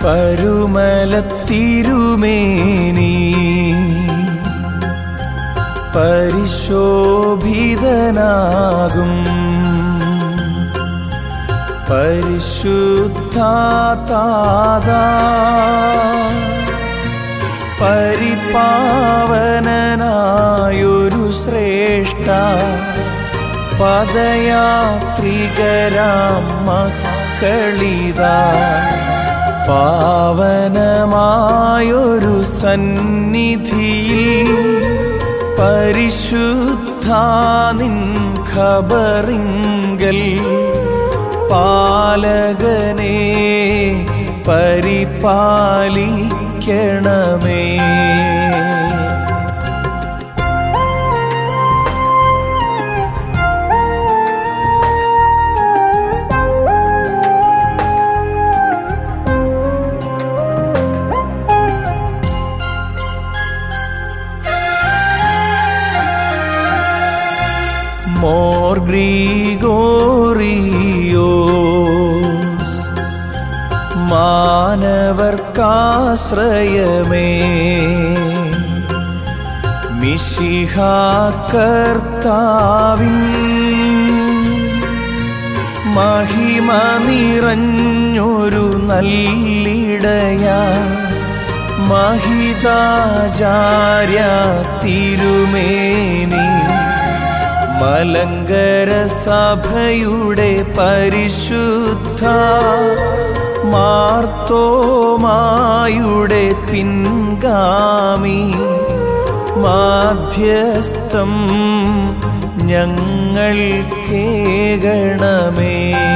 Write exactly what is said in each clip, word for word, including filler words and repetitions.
പരുമലത്തിരുമേനി പരിശോഭിതനാകും പരിശുദ്ധാതാതാ പരിപാവനനായൊരു ശ്രേഷ്ഠ പദയാത്രികരാം മക്കളിതാ പാവനമായൊരു സന്നിധിയിൽ പരിശുദ്ധാ നിൻ ഖബറിങ്കൽ പാലകനെ പരിപാലിക്കണമേ. മോർ ഗ്രിഗോറിയോസ് മാനവർക്കാശ്രയമേ മിശിഹാ കർത്താവിൻ മഹിമ നിറഞ്ഞൊരു നല്ലിടയ മഹിതാചാര്യ തിരുമേനി മലങ്കര സഭയുടെ പരിശുദ്ധ മാർത്തോമായുടെ പിൻഗാമി മാധ്യസ്ഥം ഞങ്ങൾക്കേകണമേ.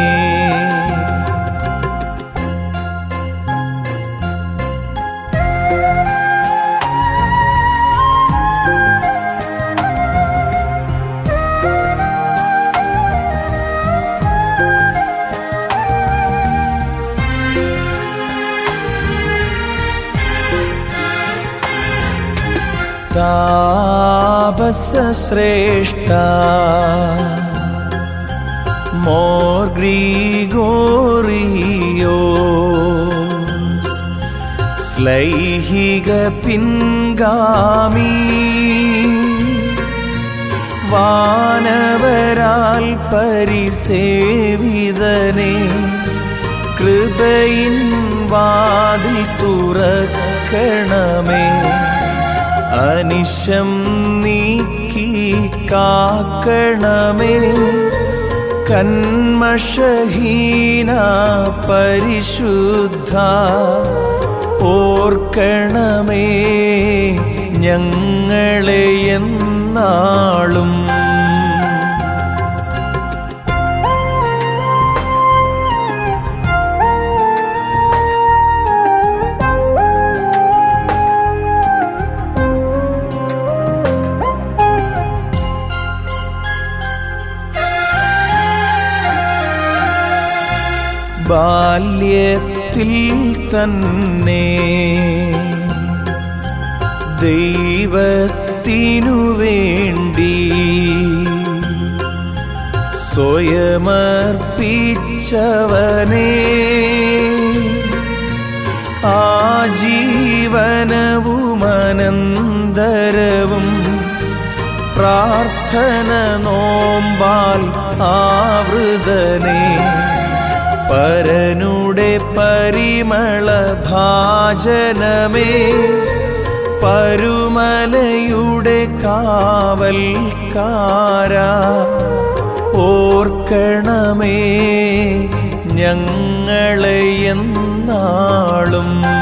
താപസശ്രേഷ്ഠ മോർ ഗ്രിഗോറിയോസ് ശ്ലൈഹിക പിൻഗാമി വാനവരാൽ പരിസേവിതനെ കൃപയിൻ വാതിൽ തുറക്കണമേ. അനിശം നീക്കി കാക്കണമേ കന്മഷഹീന പരിശുദ്ധ ഓർക്കണമേ ഞങ്ങളെ എന്നാളും. ബാല്യത്തിൽ തന്നെ ദൈവത്തിനു വേണ്ടി സ്വയമർപ്പിച്ചവനെ ആജീവനവുമനന്തരവും പ്രാർത്ഥന നോമ്പാൽ ആവൃതനെ പരനുടെ പരിമള ഭാജനമേ പരുമലയുടെ കാവൽക്കാരാ ഓർക്കണമേ ഞങ്ങളെ എന്നാളും.